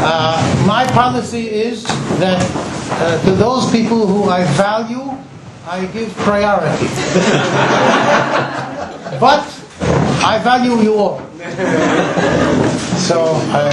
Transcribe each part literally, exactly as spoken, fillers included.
Uh, my policy is that uh, to those people who I value, I give priority. But I value you all. So I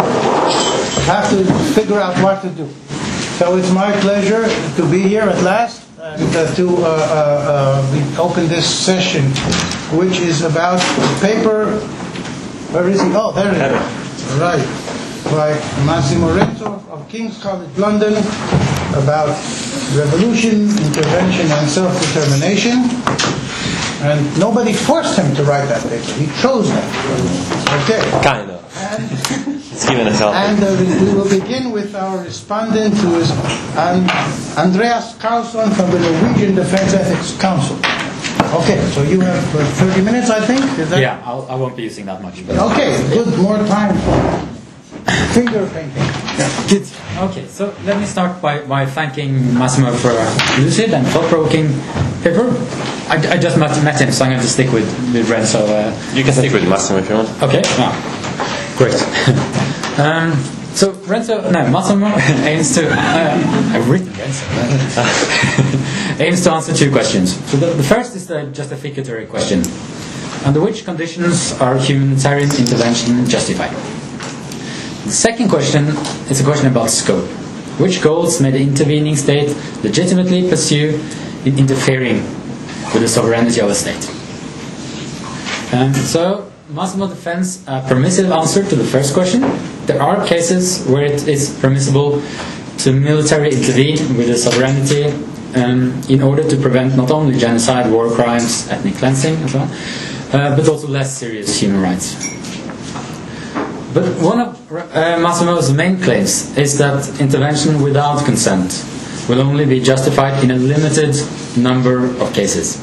have to figure out what to do. So it's my pleasure to be here at last and uh, to uh, uh, uh, open this session, which is about paper. Where is he? Oh, there it is. Right. By Massimo Renzo of King's College London, about revolution, intervention, and self-determination. And nobody forced him to write that paper. He chose that. Okay. Kind of. And, it's given us help. and uh, we will begin with our respondent, who is An- Andreas Karlsson from the Norwegian Defense Ethics Council. Okay, so you have uh, thirty minutes, I think? Is that yeah, I'll, I won't be using that much. But okay, good. More time for finger painting. Yeah. Good. Okay, so let me start by, by thanking Massimo for a lucid and thought-provoking paper. I, I just met, met him, so I'm going to stick with, with Renzo. Uh, you can stick with Massimo if you want. Okay, oh, great. um, so Renzo, no, Massimo aims to, uh, I've written Renzo, aims to answer two questions. So the, the first is the justificatory question. Under which conditions are humanitarian intervention justified? The second question is a question about scope. Which goals may the intervening state legitimately pursue in interfering with the sovereignty of a state? Um, so, Massimo defends a permissive answer to the first question. There are cases where it is permissible to militarily intervene with the sovereignty um, in order to prevent not only genocide, war crimes, ethnic cleansing, and so on, uh, but also less serious human rights. But one of uh, Massimo's main claims is that intervention without consent will only be justified in a limited number of cases.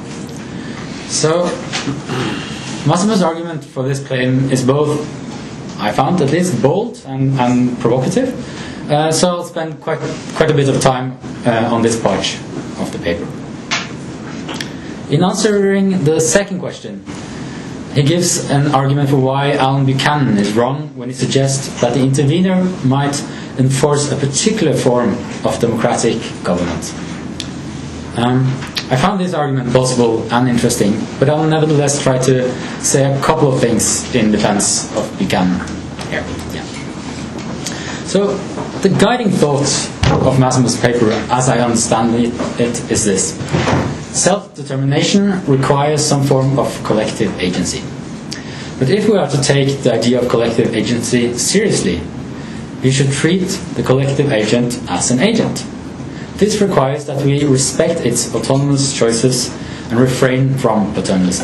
So, Massimo's argument for this claim is both, I found at least, bold and, and provocative. Uh, so I'll spend quite quite a bit of time uh, on this part of the paper. In answering the second question, he gives an argument for why Alan Buchanan is wrong when he suggests that the intervener might enforce a particular form of democratic government. Um, I found this argument plausible and interesting, but I will nevertheless try to say a couple of things in defense of Buchanan here. Yeah. So, the guiding thought of Massimo's paper, as I understand it, it is this. Self-determination requires some form of collective agency. But if we are to take the idea of collective agency seriously, we should treat the collective agent as an agent. This requires that we respect its autonomous choices and refrain from paternalism.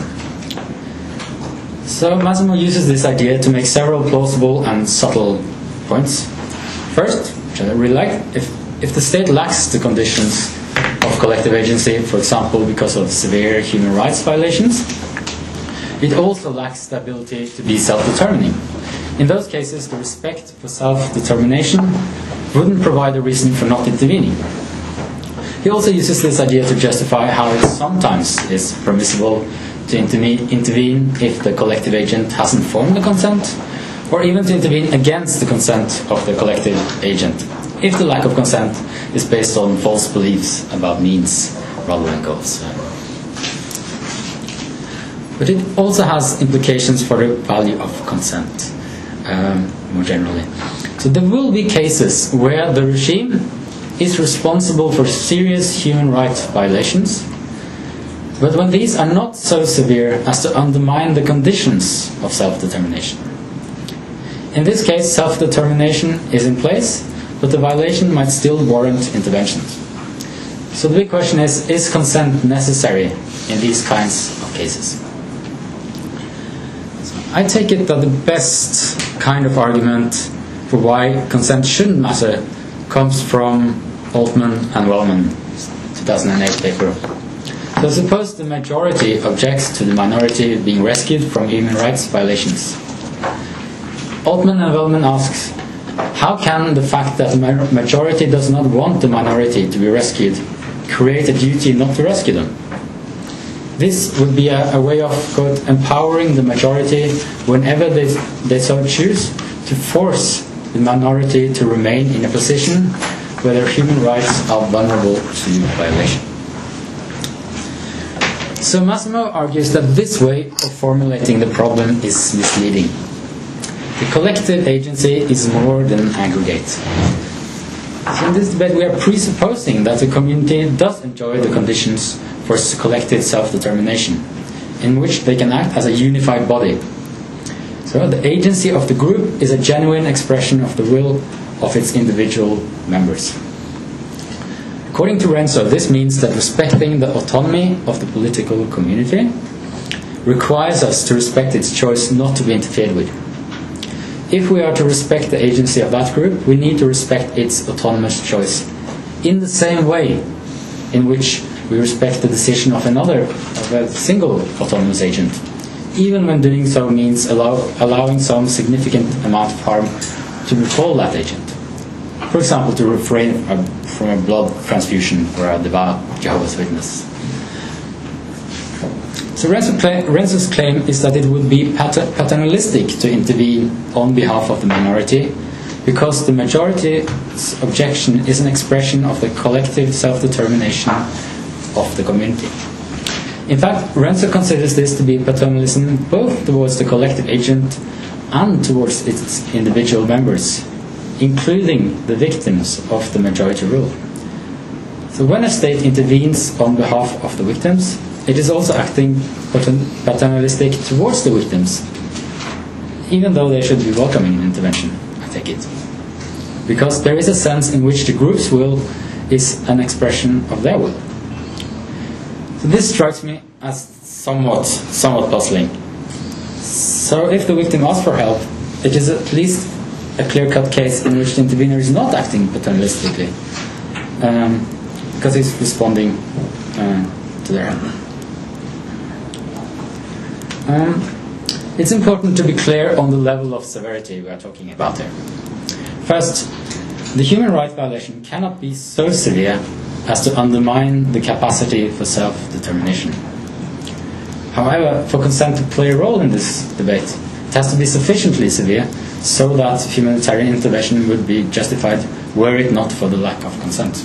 So Massimo uses this idea to make several plausible and subtle points. First, which I really like, if, if the state lacks the conditions of collective agency, for example, because of severe human rights violations, it also lacks the ability to be self-determining. In those cases, the respect for self-determination wouldn't provide a reason for not intervening. He also uses this idea to justify how it sometimes is permissible to intervene, intervene if the collective agent hasn't formed the consent, or even to intervene against the consent of the collective agent, if the lack of consent is based on false beliefs about means rather than goals. But it also has implications for the value of consent, um, more generally. So there will be cases where the regime is responsible for serious human rights violations, but when these are not so severe as to undermine the conditions of self-determination. In this case, self-determination is in place, but the violation might still warrant intervention. So the big question is, is consent necessary in these kinds of cases? So I take it that the best kind of argument for why consent shouldn't matter comes from Altman and Wellman, two thousand eight paper. So suppose the majority objects to the minority being rescued from human rights violations. Altman and Wellman asks, how can the fact that the majority does not want the minority to be rescued create a duty not to rescue them? This would be a, a way of, quote, empowering the majority whenever they, they so choose to force the minority to remain in a position where their human rights are vulnerable to violation. So Massimo argues that this way of formulating the problem is misleading. The collective agency is more than an aggregate. So in this debate we are presupposing that the community does enjoy the conditions for collective self-determination, in which they can act as a unified body. So the agency of the group is a genuine expression of the will of its individual members. According to Renzo, this means that respecting the autonomy of the political community requires us to respect its choice not to be interfered with. If we are to respect the agency of that group, we need to respect its autonomous choice in the same way in which we respect the decision of another, of a single autonomous agent, even when doing so means allow, allowing some significant amount of harm to befall that agent. For example, to refrain from a blood transfusion for a devout Jehovah's Witness. So Renzo claim, Renzo's claim is that it would be pater, paternalistic to intervene on behalf of the minority, because the majority's objection is an expression of the collective self-determination of the community. In fact, Renzo considers this to be paternalism both towards the collective agent and towards its individual members, including the victims of the majority rule. So when a state intervenes on behalf of the victims, it is also acting paternalistic towards the victims, even though they should be welcoming an intervention, I take it. Because there is a sense in which the group's will is an expression of their will. So this strikes me as somewhat, somewhat puzzling. So if the victim asks for help, it is at least a clear-cut case in which the intervener is not acting paternalistically, um, because he's responding uh, to their help. Um, it's important to be clear on the level of severity we are talking about here. First, the human rights violation cannot be so severe as to undermine the capacity for self-determination. However, for consent to play a role in this debate, it has to be sufficiently severe so that humanitarian intervention would be justified were it not for the lack of consent.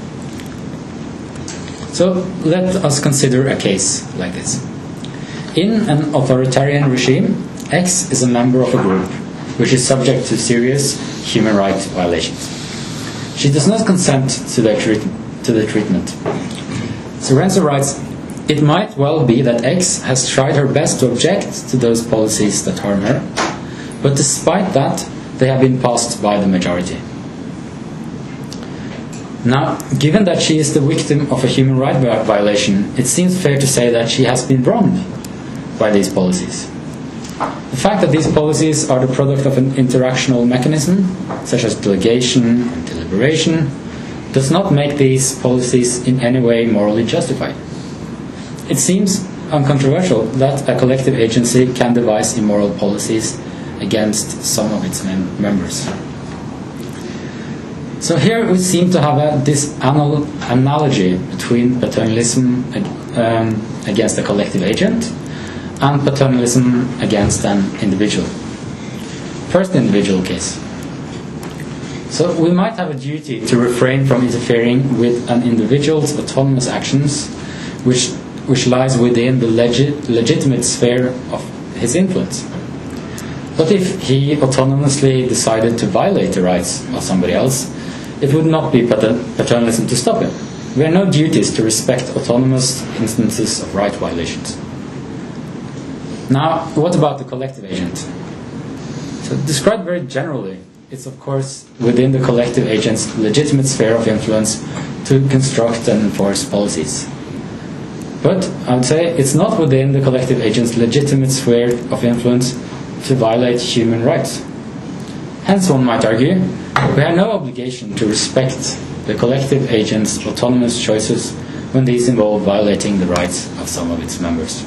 So let us consider a case like this. In an authoritarian regime, X is a member of a group which is subject to serious human rights violations. She does not consent to the, treat to the treatment. So Renzo writes, it might well be that X has tried her best to object to those policies that harm her, but despite that, they have been passed by the majority. Now, given that she is the victim of a human rights violation, it seems fair to say that she has been wronged by these policies. The fact that these policies are the product of an interactional mechanism, such as delegation and deliberation, does not make these policies in any way morally justified. It seems uncontroversial that a collective agency can devise immoral policies against some of its mem members. So here we seem to have a, this anal analogy between paternalism um, against a collective agent and paternalism against an individual. First, the individual case. So we might have a duty to refrain from interfering with an individual's autonomous actions, which, which lies within the legit, legitimate sphere of his influence. But if he autonomously decided to violate the rights of somebody else, it would not be paternalism to stop him. We have no duties to respect autonomous instances of right violations. Now, what about the collective agent? So, described very generally, it's of course within the collective agent's legitimate sphere of influence to construct and enforce policies. But I would say it's not within the collective agent's legitimate sphere of influence to violate human rights. Hence, one might argue, we have no obligation to respect the collective agent's autonomous choices when these involve violating the rights of some of its members.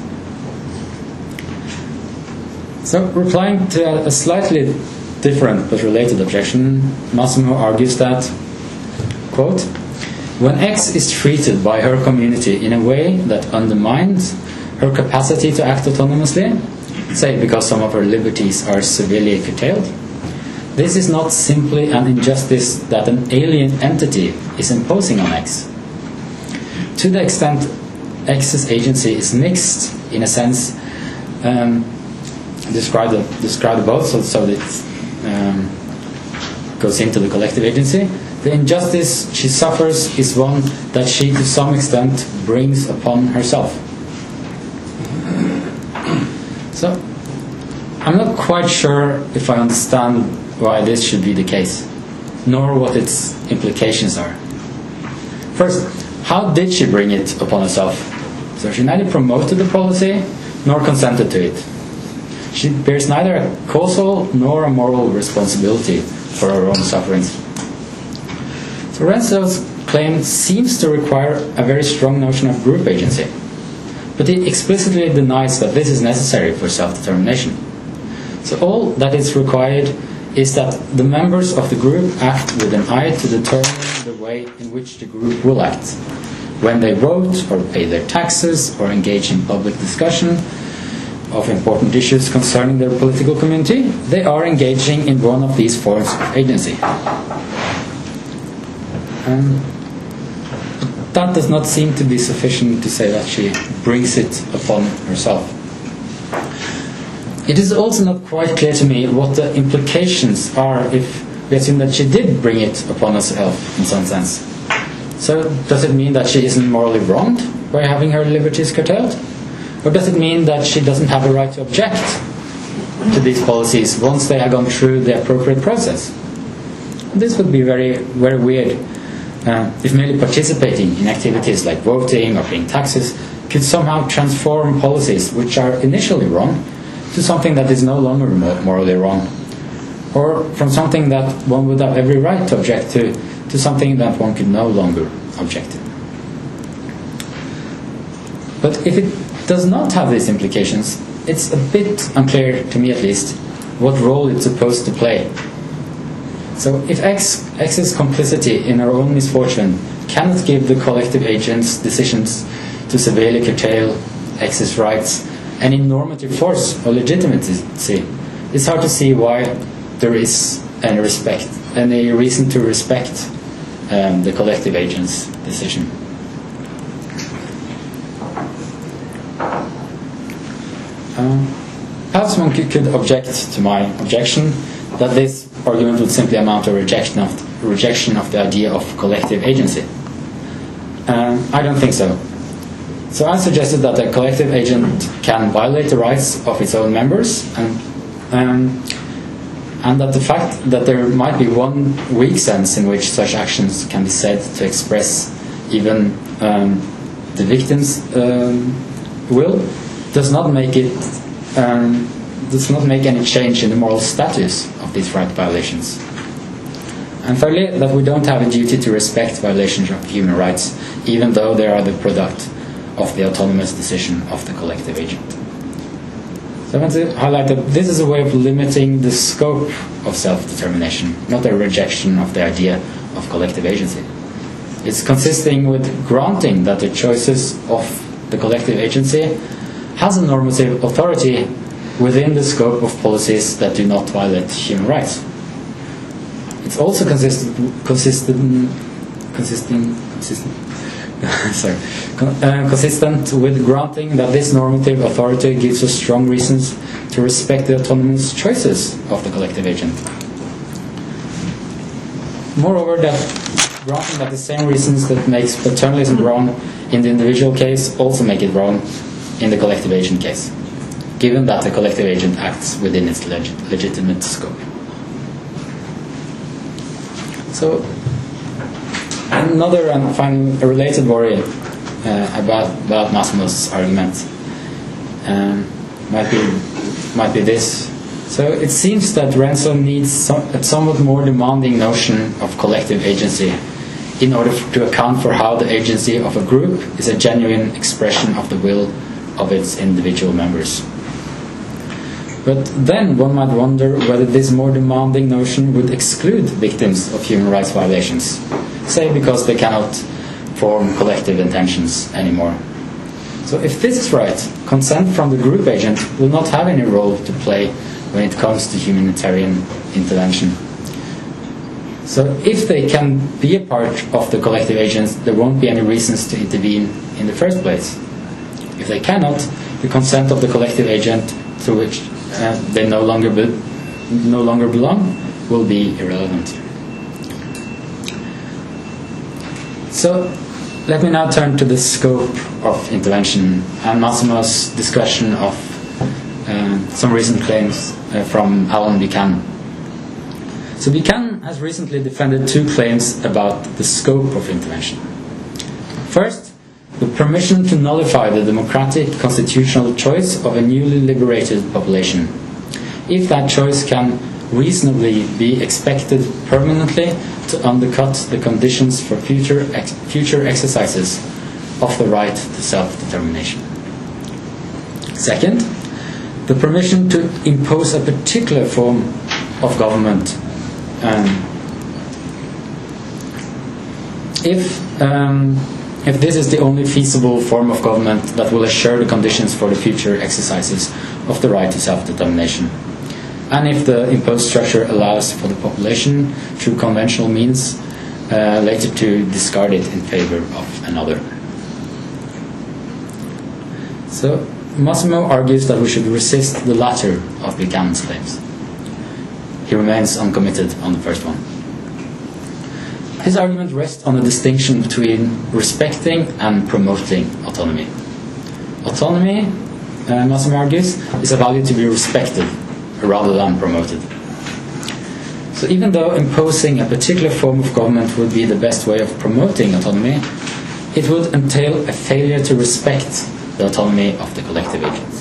So, replying to a slightly different but related objection, Massimo argues that, quote, when X is treated by her community in a way that undermines her capacity to act autonomously, say because some of her liberties are severely curtailed, this is not simply an injustice that an alien entity is imposing on X. To the extent X's agency is mixed, in a sense, um, described described above, so, so it um, goes into the collective agency. The injustice she suffers is one that she, to some extent, brings upon herself. So, I'm not quite sure if I understand why this should be the case, nor what its implications are. First, how did she bring it upon herself? So she neither promoted the policy nor consented to it. She bears neither a causal nor a moral responsibility for her own sufferings. So Renzo's claim seems to require a very strong notion of group agency, but he explicitly denies that this is necessary for self-determination. So all that is required is that the members of the group act with an eye to determine the way in which the group will act. When they vote or pay their taxes or engage in public discussion of important issues concerning their political community, they are engaging in one of these forms of agency. Um, that does not seem to be sufficient to say that she brings it upon herself. It is also not quite clear to me what the implications are if we assume that she did bring it upon herself in some sense. So does it mean that she isn't morally wronged by having her liberties curtailed? Or does it mean that she doesn't have a right to object to these policies once they have gone through the appropriate process? This would be very, very weird uh, if merely participating in activities like voting or paying taxes could somehow transform policies which are initially wrong to something that is no longer morally wrong, or from something that one would have every right to object to to something that one could no longer object to. But if it does not have these implications, it's a bit unclear, to me at least, what role it's supposed to play. So if X, X's complicity in her own misfortune cannot give the collective agent's decisions to severely curtail X's rights any normative force or legitimacy, it's hard to see why there is any respect, any reason to respect um, the collective agent's decision. Um, perhaps one could, could object to my objection that this argument would simply amount to a rejection of, rejection of the idea of collective agency. Um, I don't think so. So I suggested that a collective agent can violate the rights of its own members, and um, and that the fact that there might be one weak sense in which such actions can be said to express even um, the victim's um, will does not make it um, does not make any change in the moral status of these right violations. And thirdly, that we don't have a duty to respect violations of human rights, even though they are the product of the autonomous decision of the collective agent. So I want to highlight that this is a way of limiting the scope of self-determination, not a rejection of the idea of collective agency. It's consisting with granting that the choices of the collective agency has a normative authority within the scope of policies that do not violate human rights. It's also consistent, consistent, consistent, consistent Sorry. Uh, consistent with granting that this normative authority gives us strong reasons to respect the autonomous choices of the collective agent. Moreover, that granting that the same reasons that makes paternalism wrong in the individual case also make it wrong in the collective agent case, given that the collective agent acts within its leg legitimate scope. So, another and final related worry uh, about about Massimo's argument um, might be might be this. So it seems that Renzo needs some, a somewhat more demanding notion of collective agency in order to account for how the agency of a group is a genuine expression of the will of its individual members. But then one might wonder whether this more demanding notion would exclude victims of human rights violations, say because they cannot form collective intentions anymore. So if this is right, consent from the group agent will not have any role to play when it comes to humanitarian intervention. So if they can be a part of the collective agents, there won't be any reasons to intervene in the first place. If they cannot, the consent of the collective agent to which uh, they no longer, be, no longer belong will be irrelevant. So let me now turn to the scope of intervention and Massimo's discussion of uh, some recent claims uh, from Alan Buchanan. So Buchanan has recently defended two claims about the scope of intervention. First, the permission to nullify the democratic constitutional choice of a newly liberated population, if that choice can reasonably be expected permanently to undercut the conditions for future ex future exercises of the right to self-determination. Second, the permission to impose a particular form of government um, if um, if this is the only feasible form of government that will assure the conditions for the future exercises of the right to self-determination, and if the imposed structure allows for the population, through conventional means, uh, later to discard it in favor of another. So Massimo argues that we should resist the latter of Buchanan's claims. He remains uncommitted on the first one. His argument rests on a distinction between respecting and promoting autonomy. Autonomy, uh, Massimo argues, is a value to be respected rather than promoted. So even though imposing a particular form of government would be the best way of promoting autonomy, it would entail a failure to respect the autonomy of the collective agents.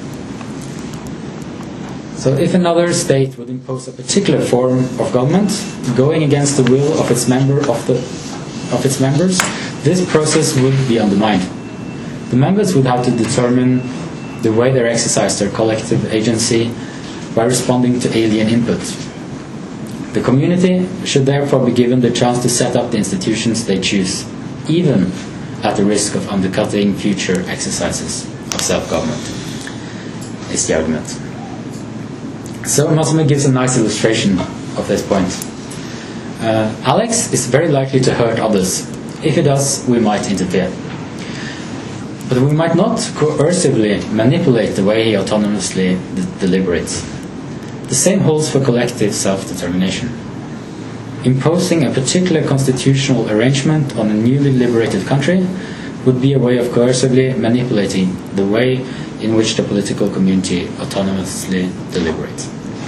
So if another state would impose a particular form of government, going against the will of its member of the of its members, this process would be undermined. The members would have to determine the way they exercise their collective agency by responding to alien input. The community should therefore be given the chance to set up the institutions they choose, even at the risk of undercutting future exercises of self-government, is the argument. So Massimo gives a nice illustration of this point. Uh, Alex is very likely to hurt others. If he does, we might interfere. But we might not coercively manipulate the way he autonomously de- deliberates. The same holds for collective self-determination. Imposing a particular constitutional arrangement on a newly liberated country would be a way of coercively manipulating the way in which the political community autonomously deliberates.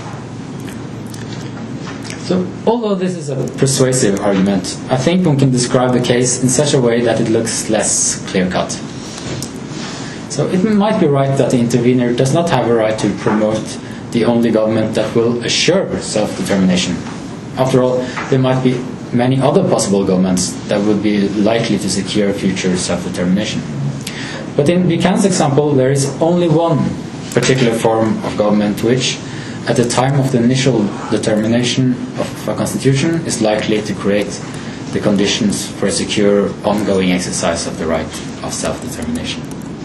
So, although this is a persuasive argument, I think one can describe the case in such a way that it looks less clear-cut. So it might be right that the intervener does not have a right to promote the only government that will assure self-determination. After all, there might be many other possible governments that would be likely to secure future self-determination. But in Buchanan's example, there is only one particular form of government which, at the time of the initial determination of a constitution, is likely to create the conditions for a secure, ongoing exercise of the right of self-determination.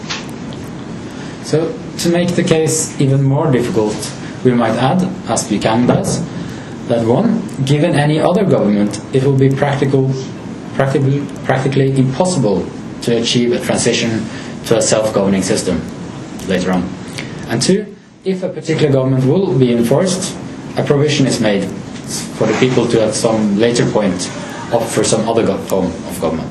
So, to make the case even more difficult, we might add, as Buchanan does, that one, given any other government, it will be practical, practically, practically impossible to achieve a transition to a self-governing system later on. And two, if a particular government will be enforced, a provision is made for the people to at some later point opt for some other go- form of government.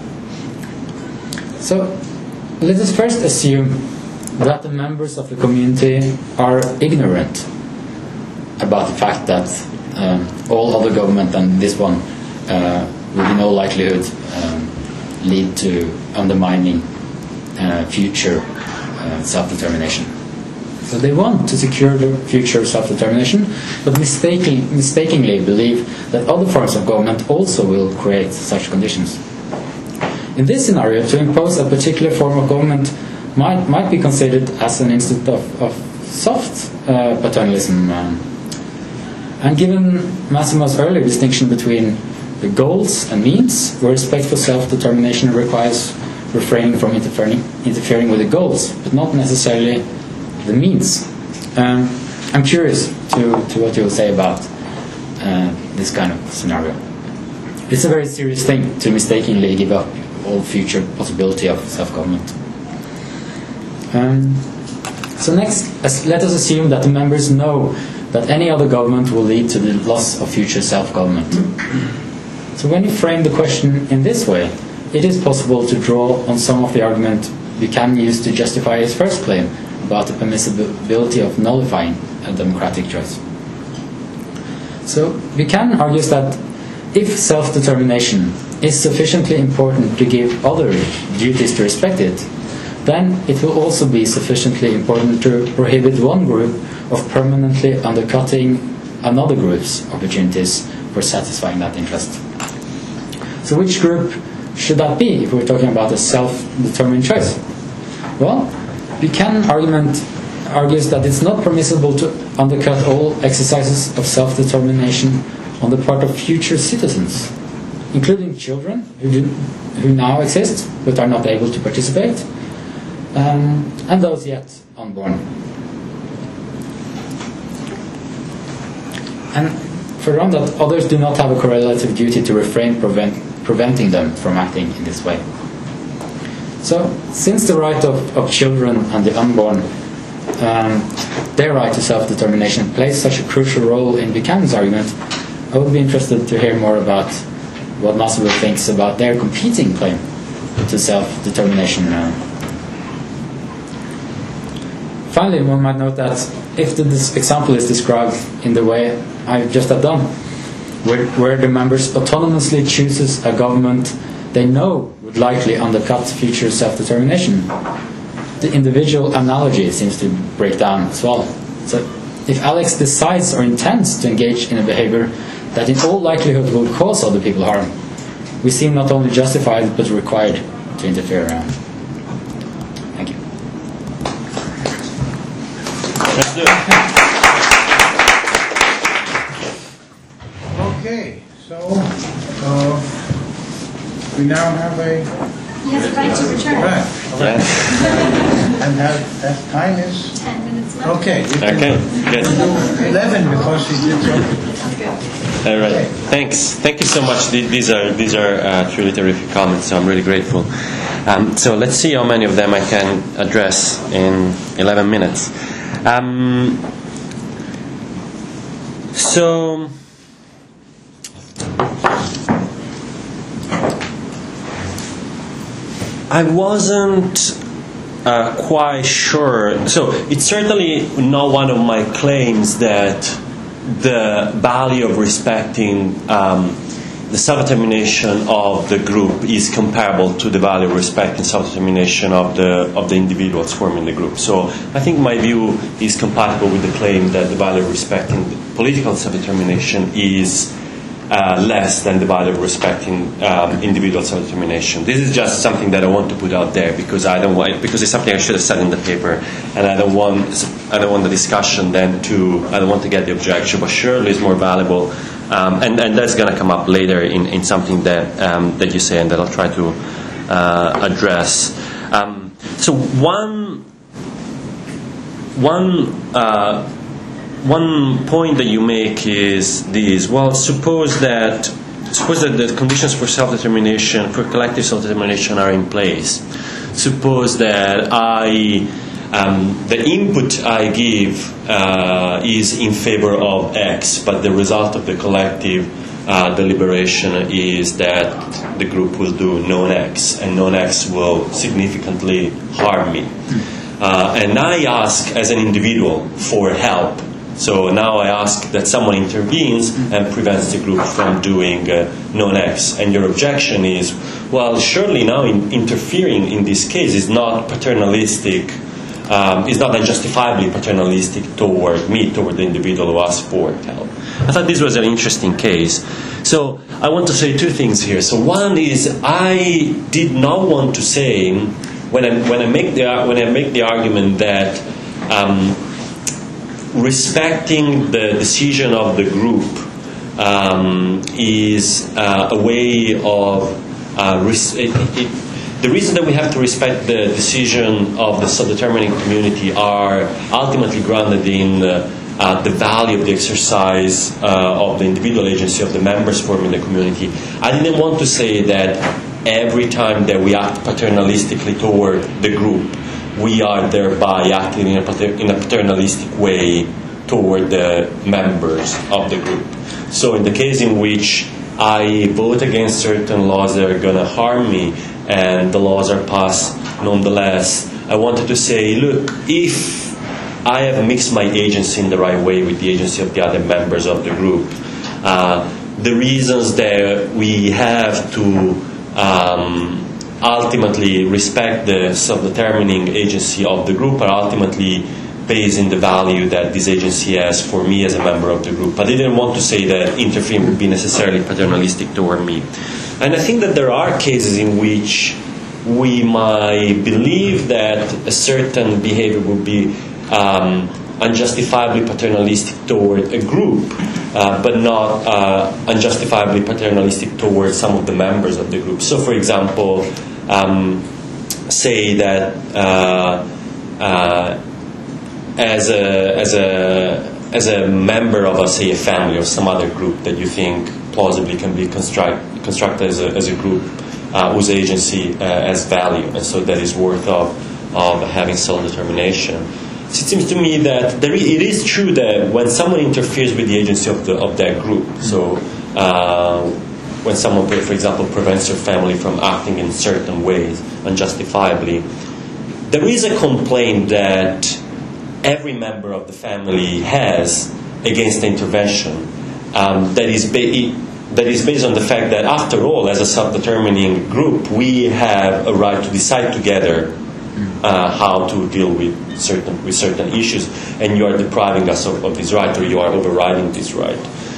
So let us first assume that the members of the community are ignorant about the fact that um, all other government than this one uh, will in all likelihood um, lead to undermining uh, future uh, self-determination. So they want to secure the future self-determination, but mistakenly, mistakenly believe that other forms of government also will create such conditions. In this scenario, to impose a particular form of government might, might be considered as an instance of, of soft uh, paternalism. Um, and given Massimo's earlier distinction between the goals and means, where respect for self-determination requires refraining from interfering, interfering with the goals, but not necessarily the means. Um, I'm curious to, to what you'll say about uh, this kind of scenario. It's a very serious thing to mistakenly give up all future possibility of self-government. Um, so next, as, let us assume that the members know that any other government will lead to the loss of future self-government. So when you frame the question in this way, it is possible to draw on some of the argument Buchanan used to justify his first claim about the permissibility of nullifying a democratic choice. So Buchanan argues that if self-determination is sufficiently important to give other duties to respect it, then it will also be sufficiently important to prohibit one group of permanently undercutting another group's opportunities for satisfying that interest. So which group should that be if we're talking about a self-determined choice? Well, Buchanan argument argues that it's not permissible to undercut all exercises of self-determination on the part of future citizens, including children who, do, who now exist but are not able to participate, um, and those yet unborn. And further on, that others do not have a correlative duty to refrain prevent, preventing them from acting in this way. So, since the right of, of children and the unborn, um, their right to self-determination plays such a crucial role in Buchanan's argument, I would be interested to hear more about what Massimo thinks about their competing claim to self-determination. Finally, one might note that if the this example is described in the way I just have done, where, where the members autonomously chooses a government they know would likely undercut future self-determination, the individual analogy seems to break down as well. So, if Alex decides or intends to engage in a behavior that in all likelihood will cause other people harm, we seem not only justified but required to interfere. Thank you. Let's do it. Okay, so uh, we now have a Yes, right to return. right, Yeah. and that, that time is Ten minutes left. okay. We can Okay, good. do eleven because she did so. Sounds good. All right. Thanks. Thank you so much. Th- These are these are uh, truly terrific comments. So I'm really grateful. Um, so let's see how many of them I can address in eleven minutes. Um, so. I wasn't uh, quite sure. So it's certainly not one of my claims that the value of respecting um, the self-determination of the group is comparable to the value of respecting self-determination of the of the individuals forming the group. So I think my view is compatible with the claim that the value of respecting political self-determination is Uh, less than the value of respecting um, individual self-determination. This is just something that I want to put out there because I don't want because it's something I should have said in the paper, and I don't want I don't want the discussion then to I don't want to get the objection, but surely it's more valuable, um, and and that's going to come up later in, in something that um, that you say and that I'll try to uh, address. Um, so one one. Uh, One point that you make is this. Well, suppose that suppose that the conditions for self-determination, for collective self-determination, are in place. Suppose that I, um, the input I give uh, is in favor of X, but the result of the collective uh, deliberation is that the group will do non-X, and non-X will significantly harm me. Uh, and I ask as an individual for help. So now I ask that someone intervenes and prevents the group from doing uh, non-X. And your objection is, well, surely now in interfering in this case is not paternalistic, um, is not unjustifiably paternalistic toward me, toward the individual who asked for help. I thought this was an interesting case. So I want to say two things here. So one is I did not want to say when I when I make the when I make the argument that. Um, Respecting the decision of the group um, is uh, a way of uh, res- it, it, the reason that we have to respect the decision of the self-determining community are ultimately grounded in uh, uh, the value of the exercise uh, of the individual agency of the members forming the community. I didn't want to say that every time that we act paternalistically toward the group, we are thereby acting in a, pater- in a paternalistic way toward the members of the group. So in the case in which I vote against certain laws that are going to harm me, and the laws are passed nonetheless, I wanted to say, look, if I have mixed my agency in the right way with the agency of the other members of the group, uh, the reasons that we have to um, ultimately respect the self-determining agency of the group are ultimately based in the value that this agency has for me as a member of the group. But I didn't want to say that interfering would be necessarily paternalistic toward me. And I think that there are cases in which we might believe that a certain behavior would be um, unjustifiably paternalistic toward a group, uh, but not uh, unjustifiably paternalistic toward some of the members of the group. So, for example, um, say that uh, uh, as a as a as a member of, a, say, a family or some other group that you think plausibly can be construct, constructed as a, as a group uh, whose agency uh, has value, and so that is worth of, of having self-determination. So it seems to me that there is, it is true that when someone interferes with the agency of, the, of that group, so uh, when someone, for example, prevents your family from acting in certain ways unjustifiably, there is a complaint that every member of the family has against the intervention um, that is ba- that is based on the fact that, after all, as a self-determining group, we have a right to decide together uh, how to deal with certain with certain issues, and you are depriving us of, of this right, or you are overriding this right.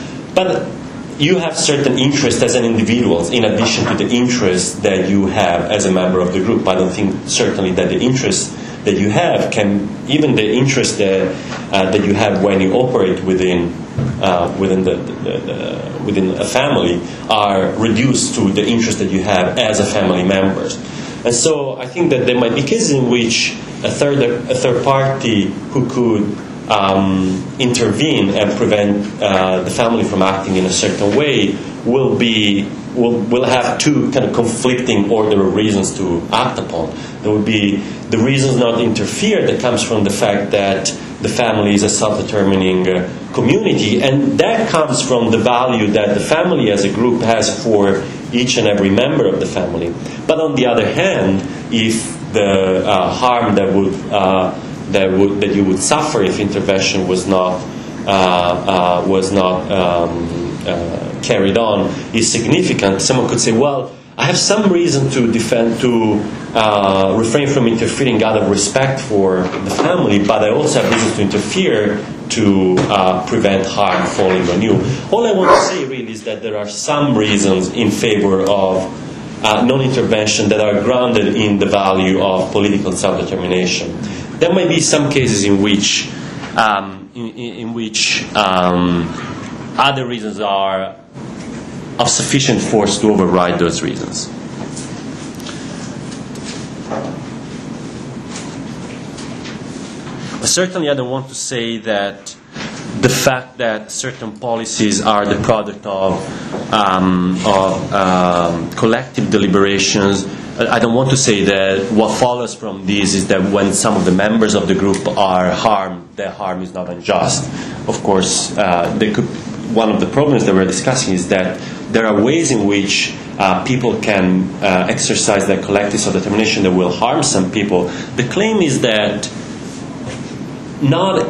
But you have certain interests as an individual in addition to the interests that you have as a member of the group. I don't think certainly that the interests that you have can, even the interest that uh, that you have when you operate within uh, within the, the, the within a family, are reduced to the interest that you have as a family member. And so I think that there might be cases in which a third a third party who could um, intervene and prevent uh, the family from acting in a certain way will be will will have two kind of conflicting order of reasons to act upon. There would be the reasons not to interfere that comes from the fact that the family is a self-determining uh, community, and that comes from the value that the family as a group has for each and every member of the family. But on the other hand, if the uh, harm that would uh, that would that you would suffer if intervention was not uh, uh, was not um, uh, carried on is significant, someone could say, well, I have some reason to defend, to uh, refrain from interfering out of respect for the family, but I also have reasons to interfere to uh, prevent harm falling on you. All I want to say really is that there are some reasons in favor of uh, non-intervention that are grounded in the value of political self-determination. There might be some cases in which, um, in, in which um, other reasons are of sufficient force to override those reasons. But certainly I don't want to say that the fact that certain policies are the product of, um, of um, collective deliberations, I don't want to say that what follows from this is that when some of the members of the group are harmed, that harm is not unjust. Of course, uh, they could. One of the problems that we're discussing is that there are ways in which uh, people can uh, exercise their collective self-determination that will harm some people. The claim is that not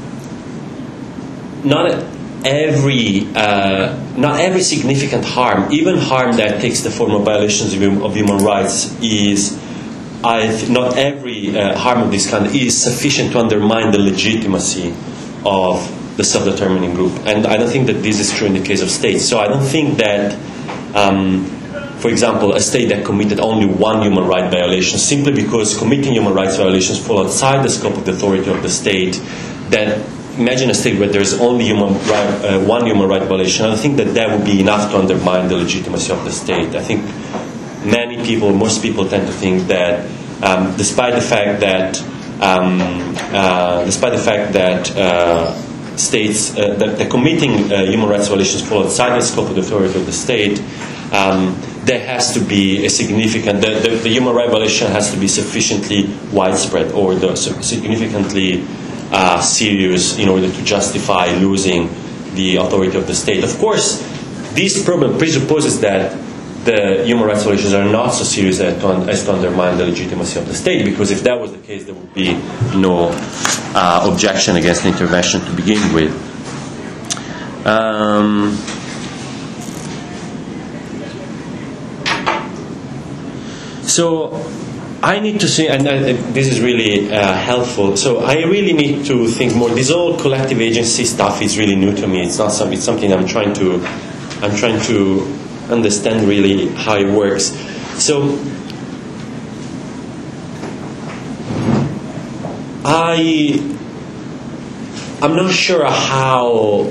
not every uh, not every significant harm, even harm that takes the form of violations of, of human rights, is I th- not every uh, harm of this kind is sufficient to undermine the legitimacy of the self-determining group. And I don't think that this is true in the case of states. So I don't think that, um, for example, a state that committed only one human rights violation, simply because committing human rights violations fall outside the scope of the authority of the state, that imagine a state where there's only human right, uh, one human rights violation, I don't think that that would be enough to undermine the legitimacy of the state. I think many people, most people tend to think that um, despite the fact that um, uh, despite the fact that uh, states uh, that the committing uh, human rights violations fall outside the scope of the authority of the state, um, there has to be a significant, the, the, the human rights violation has to be sufficiently widespread or the, significantly uh, serious in order to justify losing the authority of the state. Of course, this problem presupposes that the human rights violations are not so serious as to, as to undermine the legitimacy of the state, because if that was the case, there would be no uh, objection against intervention to begin with. Um, so I need to see, and uh, this is really uh, helpful. So I really need to think more. This whole collective agency stuff is really new to me. It's not some, it's something I'm trying to, I'm trying to understand really how it works. So I, I'm not sure how.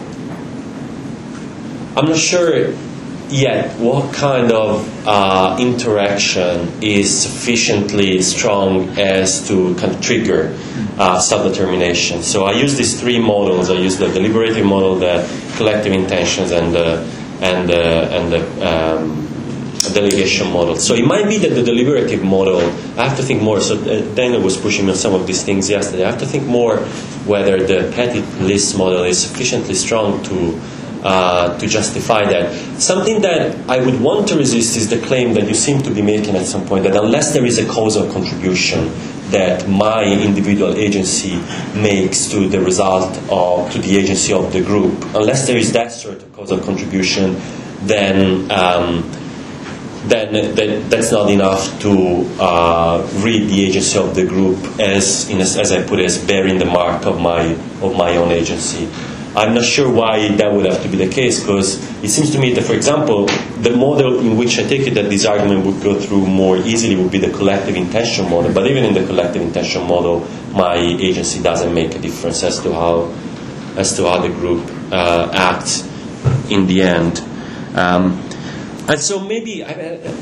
I'm not sure yet what kind of uh, interaction is sufficiently strong as to kind of trigger uh, self-determination. So I use these three models. I use the deliberative model, the collective intentions, and the and the, and the um, delegation model. So it might be that the deliberative model, I have to think more. So Daniel was pushing me on some of these things yesterday. I have to think more whether the petty list model is sufficiently strong to Uh, to justify that. Something that I would want to resist is the claim that you seem to be making at some point, that unless there is a causal contribution that my individual agency makes to the result of, to the agency of the group, unless there is that sort of causal contribution, then um, then that, that's not enough to uh, read the agency of the group as, in a, as I put it, as bearing the mark of my of my own agency. I'm not sure why that would have to be the case, because it seems to me that, for example, the model in which I take it that this argument would go through more easily would be the collective intention model. But even in the collective intention model, my agency doesn't make a difference as to how as to how the group uh, acts in the end. Um, and so maybe I,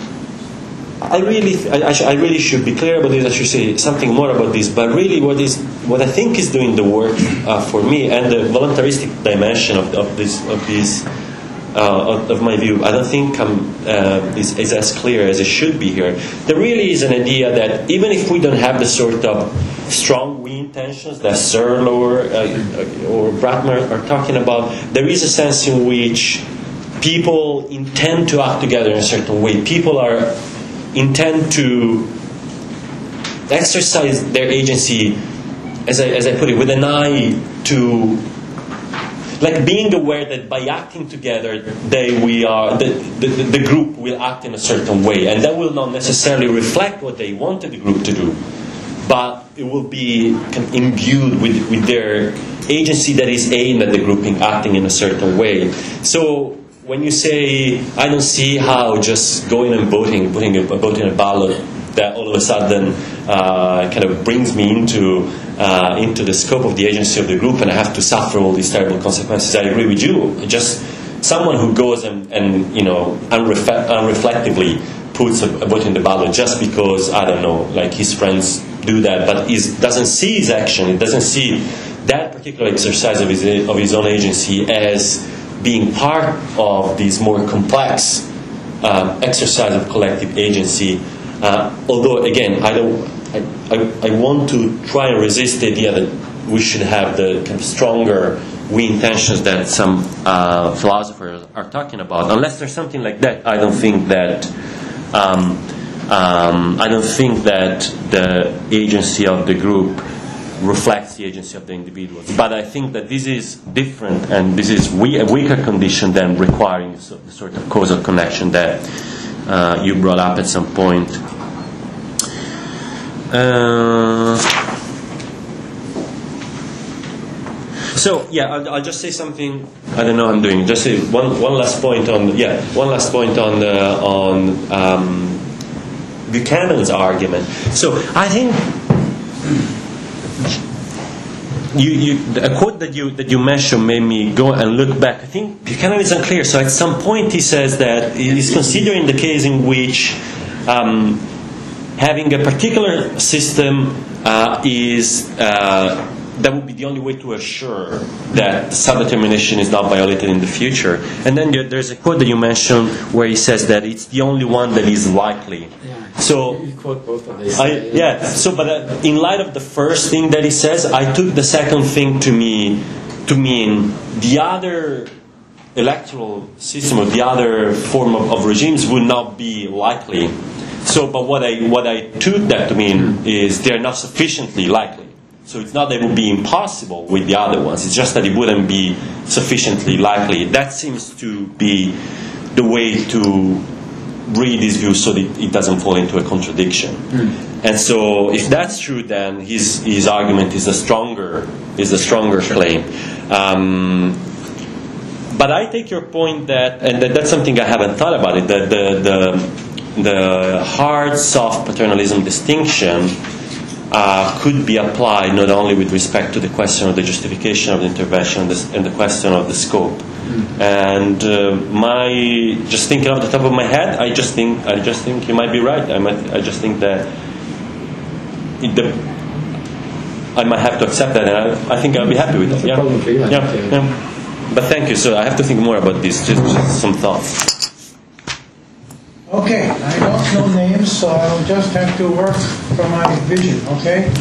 I really, I, I, sh- I really should be clear about this. I should say something more about this. But really, what is, what I think is doing the work uh, for me, and the voluntaristic dimension of, of this, of this, uh, of, of my view, I don't think I'm, uh, is, is as clear as it should be here. There really is an idea that even if we don't have the sort of strong we intentions that Searle or uh, or Bratmer are talking about, there is a sense in which people intend to act together in a certain way. People are intend to exercise their agency, as I, as I put it, with an eye to, like being aware that by acting together, they we are the, the, the group will act in a certain way, and that will not necessarily reflect what they wanted the group to do, but it will be kind of imbued with, with their agency that is aimed at the grouping acting in a certain way. So when you say, I don't see how just going and voting, putting a vote in a ballot, that all of a sudden uh, kind of brings me into uh, into the scope of the agency of the group, and I have to suffer all these terrible consequences. I agree with you. Just someone who goes and, and you know, unrefle- unreflectively puts a, a vote in the ballot just because, I don't know, like his friends do that, but he doesn't see his action, he doesn't see that particular exercise of his, of his own agency as being part of this more complex uh, exercise of collective agency. Uh, although, again, I don't, I, I, I want to try and resist the idea that we should have the kind of stronger we intentions that some uh, philosophers are talking about. Unless there's something like that, I don't think that um, um, I don't think that the agency of the group reflects the agency of the individuals. But I think that this is different, and this is we, a weaker condition than requiring so, the sort of causal connection that uh, you brought up at some point. Uh, so yeah, I'll, I'll just say something. I don't know. I'm doing just say one one last point on yeah one last point on uh, on um, Buchanan's argument. So I think. You, you, a quote that you that you mentioned made me go and look back. I think Buchanan is unclear. So at some point he says that he's considering the case in which um, having a particular system uh, is uh, that would be the only way to assure that self-determination is not violated in the future. And then there, there's a quote that you mentioned where he says that it's the only one that is likely. Yeah. So, you quote both of these. I, yeah. So, but uh, in light of the first thing that he says, I took the second thing to me to mean the other electoral system or the other form of, of regimes would not be likely. So, but what I what I took that to mean is they're not sufficiently likely. So it's not that it would be impossible with the other ones. It's just that it wouldn't be sufficiently likely. That seems to be the way to read this view so that it doesn't fall into a contradiction. Mm. And so, if that's true, then his his argument is a stronger is a stronger sure. claim. Um, but I take your point that, and that, that's something I haven't thought about it. That the the the hard soft paternalism distinction uh, could be applied not only with respect to the question of the justification of the intervention and the, and the question of the scope. Mm. And uh, my just thinking off the top of my head, I just think I just think you might be right. I might I just think that it, the, I might have to accept that, and I, I think I'll be happy with that. Yeah. Probably, yeah, yeah, yeah. But thank you. So I have to think more about this. Just, just some thoughts. Okay, I don't know names, so I'll just have to work from my vision. Okay.